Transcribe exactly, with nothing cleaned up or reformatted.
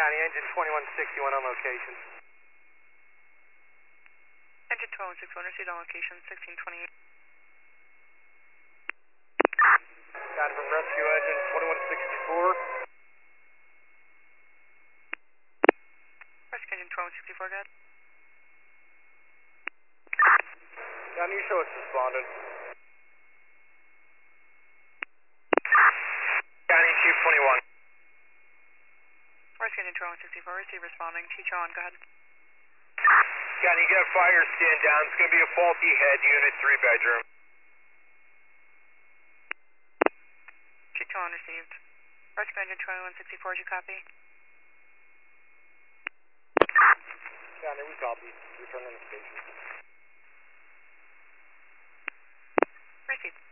County, engine twenty-one sixty-one on location. Engine twenty-one sixty-one, received on location, sixteen twenty-eight. Got it from rescue engine twenty-one sixty-four. Rescue engine twenty-one sixty-four, got it. County, you show us responded. County, two twenty-one. Rescue engine twenty-one sixty-four, receive responding, Teacher on, go ahead. County, you got a fire, stand down. It's going to be a faulty head, unit three bedroom. Teacher on, received. Rescue engine twenty-one sixty-four, did you copy? County, we copy. Return on the station. Received.